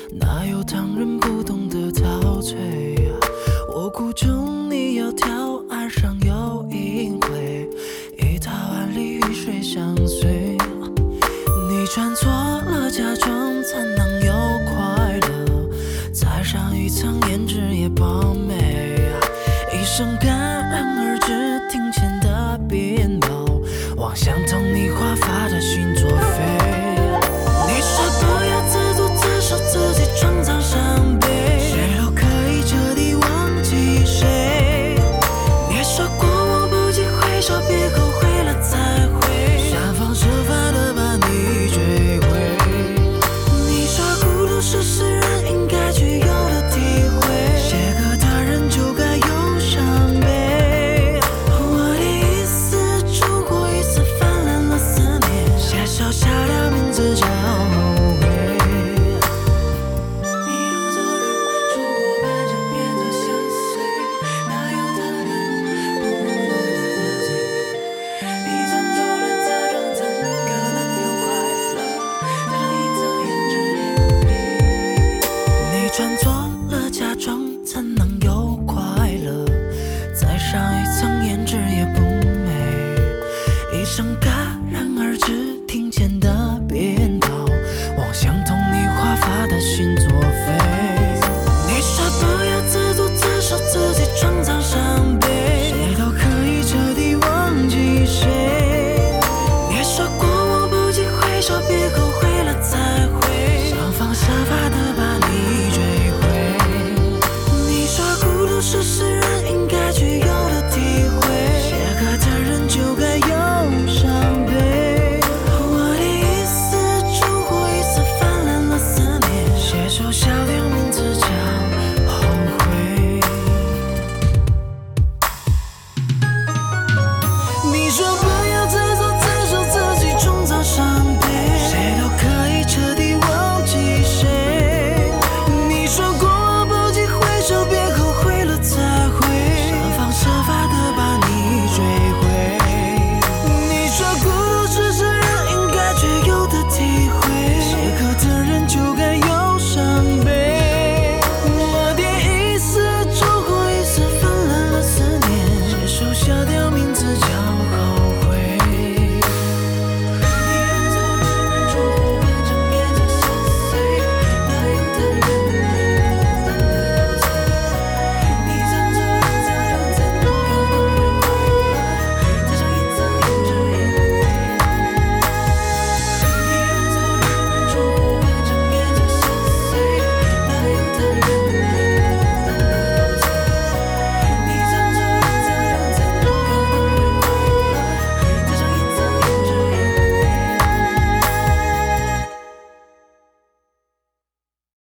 哪有当人不懂得陶醉我估中你窈窕，岸上有一回，一塔万里雨水相随。你穿错了假装残囊又快乐，踩上一层胭脂也饱美。一声戛然而止，庭前的鞭炮，妄想同你华发的心作废。你说不要自作自受，自己创造伤悲，谁都可以彻底忘记谁。你说过我不计回首，别后悔了才会想方设法的把你追回。你说孤独是诗人应该具有的体会，写歌的人就该有伤悲。我第一次出国，一次泛滥了思念，写手下的名字叫